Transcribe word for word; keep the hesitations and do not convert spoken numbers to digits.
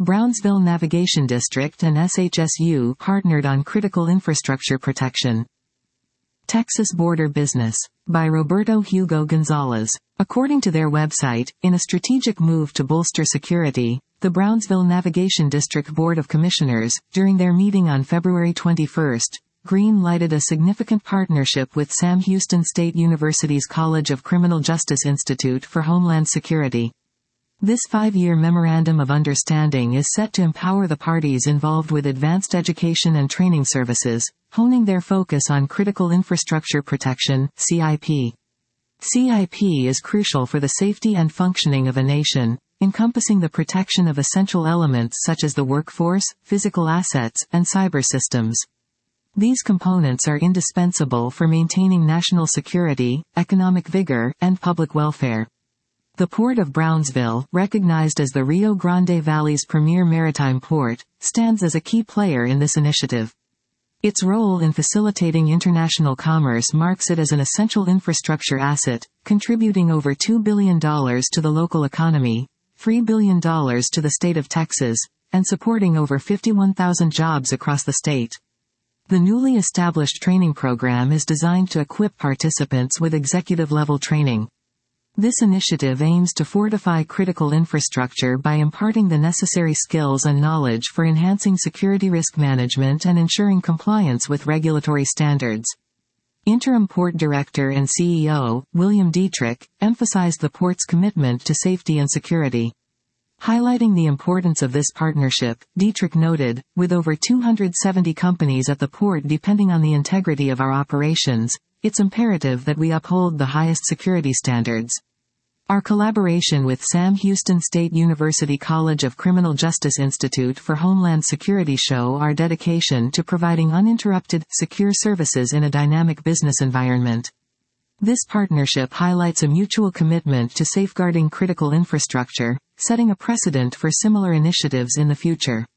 Brownsville Navigation District and S H S U partnered on critical infrastructure protection. Texas Border Business. By Roberto Hugo Gonzalez. According to their website, in a strategic move to bolster security, the Brownsville Navigation District Board of Commissioners, during their meeting on February twenty-first, green-lighted a significant partnership with Sam Houston State University's College of Criminal Justice Institute for Homeland Security. This five-year Memorandum of Understanding is set to empower the parties involved with advanced education and training services, honing their focus on critical infrastructure protection, C I P. C I P is crucial for the safety and functioning of a nation, encompassing the protection of essential elements such as the workforce, physical assets, and cyber systems. These components are indispensable for maintaining national security, economic vigor, and public welfare. The Port of Brownsville, recognized as the Rio Grande Valley's premier maritime port, stands as a key player in this initiative. Its role in facilitating international commerce marks it as an essential infrastructure asset, contributing over two billion dollars to the local economy, three billion dollars to the state of Texas, and supporting over fifty-one thousand jobs across the state. The newly established training program is designed to equip participants with executive-level training. This initiative aims to fortify critical infrastructure by imparting the necessary skills and knowledge for enhancing security risk management and ensuring compliance with regulatory standards. Interim Port Director and C E O, William Dietrich, emphasized the port's commitment to safety and security. Highlighting the importance of this partnership, Dietrich noted, with over two hundred seventy companies at the port depending on the integrity of our operations, it's imperative that we uphold the highest security standards. Our collaboration with Sam Houston State University College of Criminal Justice Institute for Homeland Security show our dedication to providing uninterrupted, secure services in a dynamic business environment. This partnership highlights a mutual commitment to safeguarding critical infrastructure, setting a precedent for similar initiatives in the future.